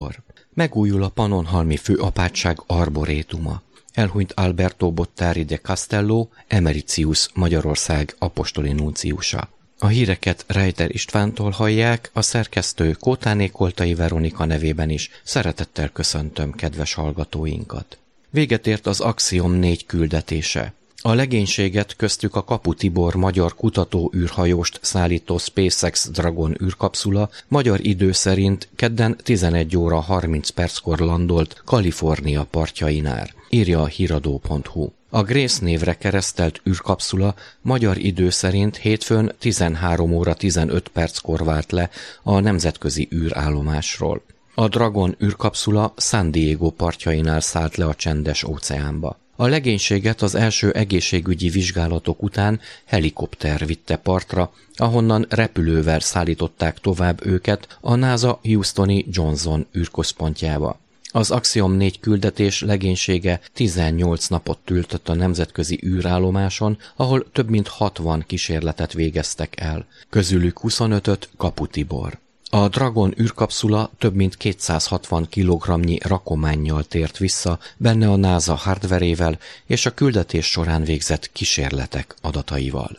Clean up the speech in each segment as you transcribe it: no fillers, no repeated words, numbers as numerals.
Kaputibor. Megújul a Pannonhalmi főapátság arborétuma. Elhunyt Alberto Bottari de Castello, Emeritius Magyarország apostoli nunciusa. A híreket Reiter Istvántól hallják, a szerkesztő Kótáné Koltai Veronika nevében is szeretettel köszöntöm kedves hallgatóinkat. Véget ért az Axiom 4 küldetése. A legénységet, köztük a Kaputibor magyar kutató űrhajóst szállító SpaceX Dragon űrkapszula magyar idő szerint kedden 11 óra 30 perckor landolt Kalifornia partjainál, írja a híradó.hu. A Grace névre keresztelt űrkapszula magyar idő szerint hétfőn 13 óra 15 perckor vált le a nemzetközi űrállomásról. A Dragon űrkapszula San Diego partjainál szállt le a Csendes óceánba. A legénységet az első egészségügyi vizsgálatok után helikopter vitte partra, ahonnan repülővel szállították tovább őket a NASA Houstoni Johnson űrközpontjába. Az Axiom 4 küldetés legénysége 18 napot töltött a nemzetközi űrállomáson, ahol több mint 60 kísérletet végeztek el, közülük 25-öt Kaputibor. A Dragon űrkapszula több mint 260 kg-nyi rakománnyal tért vissza, benne a NASA hardverével és a küldetés során végzett kísérletek adataival.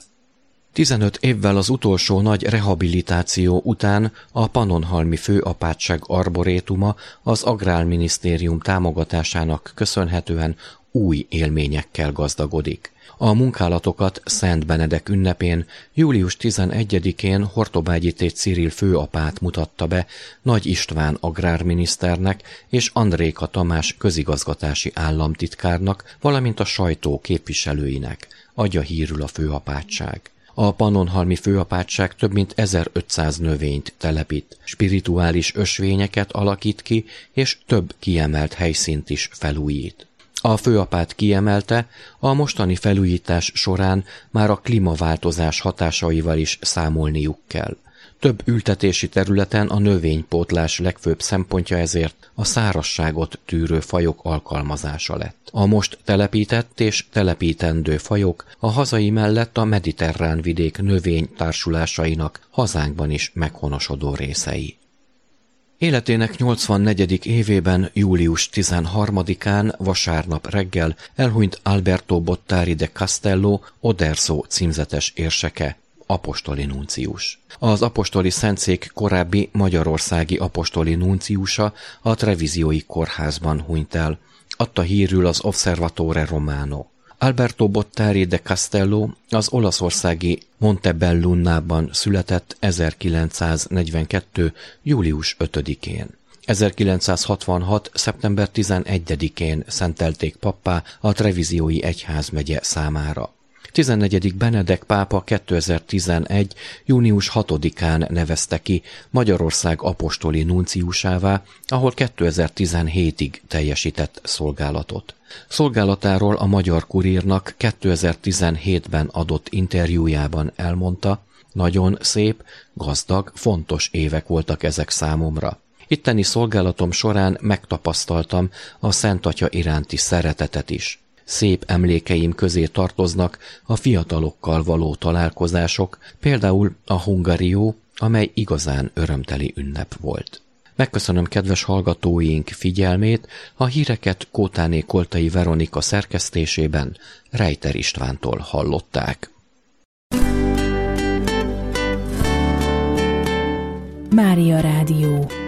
15 évvel az utolsó nagy rehabilitáció után a Pannonhalmi főapátság arborétuma az Agrárminisztérium támogatásának köszönhetően új élményekkel gazdagodik. A munkálatokat Szent Benedek ünnepén, július 11-én Hortobágyi Th. Cyril főapát mutatta be Nagy István agrárminiszternek és Andréka Tamás közigazgatási államtitkárnak, valamint a sajtó képviselőinek, adja hírül a főapátság. A Pannonhalmi főapátság több mint 1500 növényt telepít, spirituális ösvényeket alakít ki, és több kiemelt helyszínt is felújít. A főapát kiemelte, a mostani felújítás során már a klímaváltozás hatásaival is számolniuk kell. Több ültetési területen a növénypótlás legfőbb szempontja ezért a szárazságot tűrő fajok alkalmazása lett. A most telepített és telepítendő fajok a hazai mellett a mediterrán vidék növénytársulásainak hazánkban is meghonosodó részei. Életének 84. évében, július 13-án, vasárnap reggel elhunyt Alberto Bottari de Castello, Oderzo címzetes érseke, apostoli nuncius. Az apostoli szentszék korábbi magyarországi apostoli nunciusa a Treviziói kórházban hunyt el, adta hírül az Osservatore Romano. Alberto Bottari de Castello az olaszországi Montebellunában született 1942. július 5-én. 1966. szeptember 11-én szentelték pappá a Treviziói egyházmegye számára. 14. Benedek pápa 2011. június 6-án nevezte ki Magyarország apostoli nunciusává, ahol 2017-ig teljesített szolgálatot. Szolgálatáról a Magyar Kurírnak 2017-ben adott interjújában elmondta, nagyon szép, gazdag, fontos évek voltak ezek számomra. Itteni szolgálatom során megtapasztaltam a Szent Atya iránti szeretetet is. Szép emlékeim közé tartoznak a fiatalokkal való találkozások, például a Hungarió, amely igazán örömteli ünnep volt. Megköszönöm kedves hallgatóink figyelmét, a híreket Kótáné Koltai Veronika szerkesztésében Reiter Istvántól hallották. Mária Rádió.